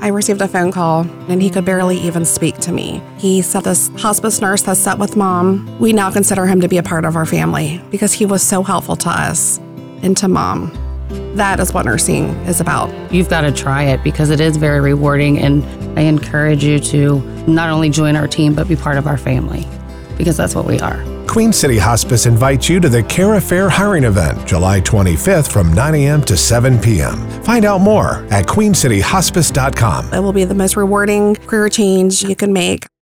I received a phone call and he could barely even speak to me. He said this hospice nurse that sat with Mom, we now consider him to be a part of our family because he was so helpful to us and to Mom. That is what nursing is about. You've got to try it because it is very rewarding, and I encourage you to not only join our team, but be part of our family because that's what we are. Queen City Hospice invites you to the Care Affair hiring event, July 25th from 9 a.m. to 7 p.m. Find out more at queencityhospice.com. It will be the most rewarding career change you can make.